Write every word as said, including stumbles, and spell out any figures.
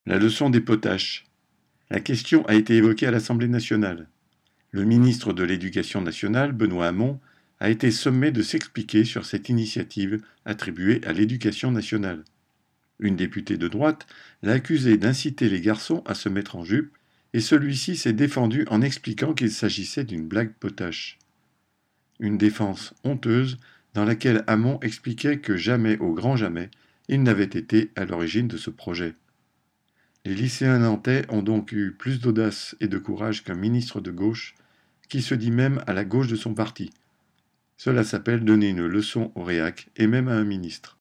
La leçon des potaches. La question a été évoquée à l'Assemblée nationale. Le ministre de l'Éducation nationale, Benoît Hamon, a été sommé de s'expliquer sur cette initiative attribuée à l'Éducation nationale. Une députée de droite l'a accusé d'inciter les garçons à se mettre en jupe et celui-ci s'est défendu en expliquant qu'il s'agissait d'une blague potache. Une défense honteuse dans laquelle Hamon expliquait que jamais au grand jamais il n'avait été à l'origine de ce projet. Les lycéens nantais ont donc eu plus d'audace et de courage qu'un ministre de gauche qui se dit même à la gauche de son parti. Cela s'appelle donner une leçon au réac et même à un ministre.